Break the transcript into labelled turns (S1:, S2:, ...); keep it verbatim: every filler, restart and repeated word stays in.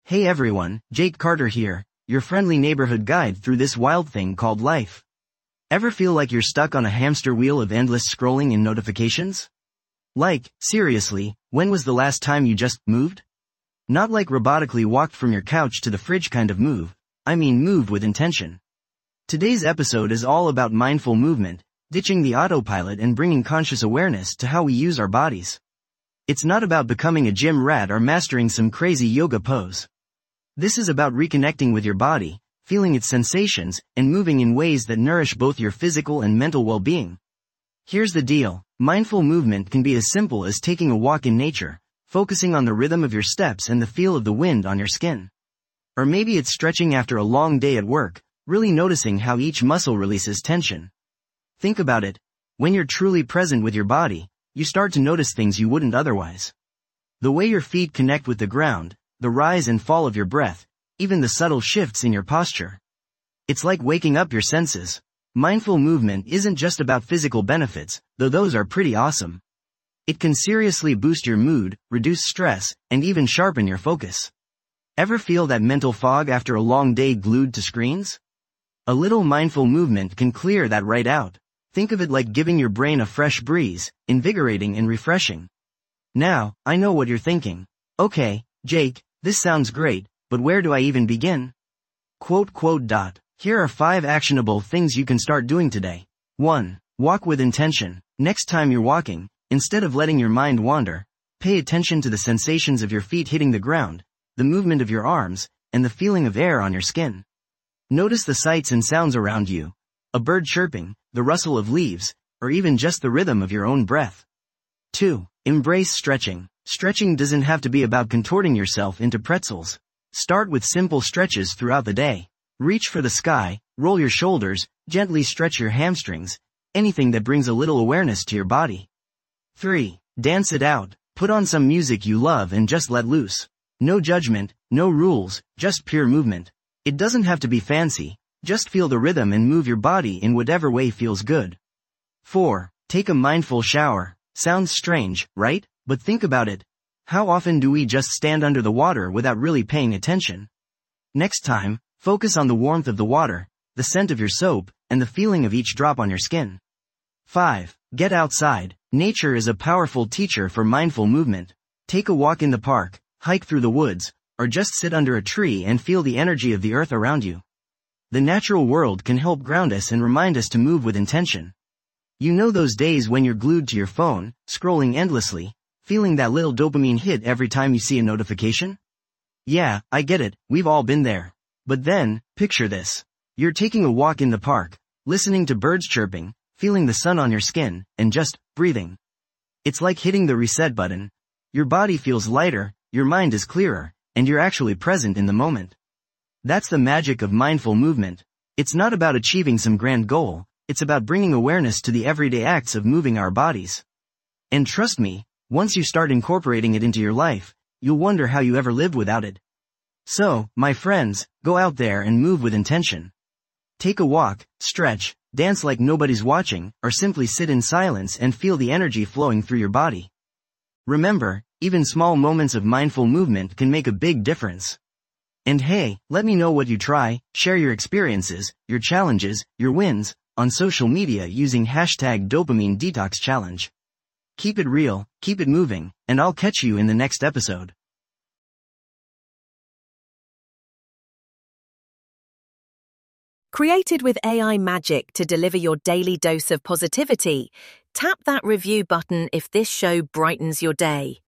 S1: Hey everyone, Jake Carter here, your friendly neighborhood guide through this wild thing called life. Ever feel like you're stuck on a hamster wheel of endless scrolling and notifications? Like, seriously, when was the last time you just moved? Not like robotically walked from your couch to the fridge kind of move, I mean moved with intention. Today's episode is all about mindful movement, ditching the autopilot and bringing conscious awareness to how we use our bodies. It's not about becoming a gym rat or mastering some crazy yoga pose. This is about reconnecting with your body, feeling its sensations, and moving in ways that nourish both your physical and mental well-being. Here's the deal, mindful movement can be as simple as taking a walk in nature, focusing on the rhythm of your steps and the feel of the wind on your skin. Or maybe it's stretching after a long day at work, really noticing how each muscle releases tension. Think about it, when you're truly present with your body, you start to notice things you wouldn't otherwise. The way your feet connect with the ground, the rise and fall of your breath, even the subtle shifts in your posture. It's like waking up your senses. Mindful movement isn't just about physical benefits, though those are pretty awesome. It can seriously boost your mood, reduce stress, and even sharpen your focus. Ever feel that mental fog after a long day glued to screens? A little mindful movement can clear that right out. Think of it like giving your brain a fresh breeze, invigorating and refreshing. Now, I know what you're thinking. Okay, Jake, this sounds great, but where do I even begin? Quote quote dot. Here are five actionable things you can start doing today. one. Walk with intention. Next time you're walking, instead of letting your mind wander, pay attention to the sensations of your feet hitting the ground, the movement of your arms, and the feeling of air on your skin. Notice the sights and sounds around you. A bird chirping, the rustle of leaves, or even just the rhythm of your own breath. two. Embrace stretching. Stretching doesn't have to be about contorting yourself into pretzels. Start with simple stretches throughout the day. Reach for the sky, roll your shoulders, gently stretch your hamstrings, anything that brings a little awareness to your body. three. Dance it out. Put on some music you love and just let loose. No judgment, no rules, just pure movement. It doesn't have to be fancy, just feel the rhythm and move your body in whatever way feels good. four. Take a mindful shower. Sounds strange, right? But think about it. How often do we just stand under the water without really paying attention? Next time, focus on the warmth of the water, the scent of your soap, and the feeling of each drop on your skin. five. Get outside. Nature is a powerful teacher for mindful movement. Take a walk in the park, hike through the woods, or just sit under a tree and feel the energy of the earth around you. The natural world can help ground us and remind us to move with intention. You know those days when you're glued to your phone, scrolling endlessly, feeling that little dopamine hit every time you see a notification? Yeah, I get it, we've all been there. But then, picture this. You're taking a walk in the park, listening to birds chirping, feeling the sun on your skin, and just breathing. It's like hitting the reset button. Your body feels lighter, your mind is clearer, and you're actually present in the moment. That's the magic of mindful movement. It's not about achieving some grand goal, it's about bringing awareness to the everyday acts of moving our bodies. And trust me, once you start incorporating it into your life, you'll wonder how you ever lived without it. So, my friends, go out there and move with intention. Take a walk, stretch, dance like nobody's watching, or simply sit in silence and feel the energy flowing through your body. Remember, even small moments of mindful movement can make a big difference. And hey, let me know what you try, share your experiences, your challenges, your wins, on social media using hashtag Dopamine Detox Challenge. Keep it real, keep it moving, and I'll catch you in the next episode.
S2: Created with A I magic to deliver your daily dose of positivity, tap that review button if this show brightens your day.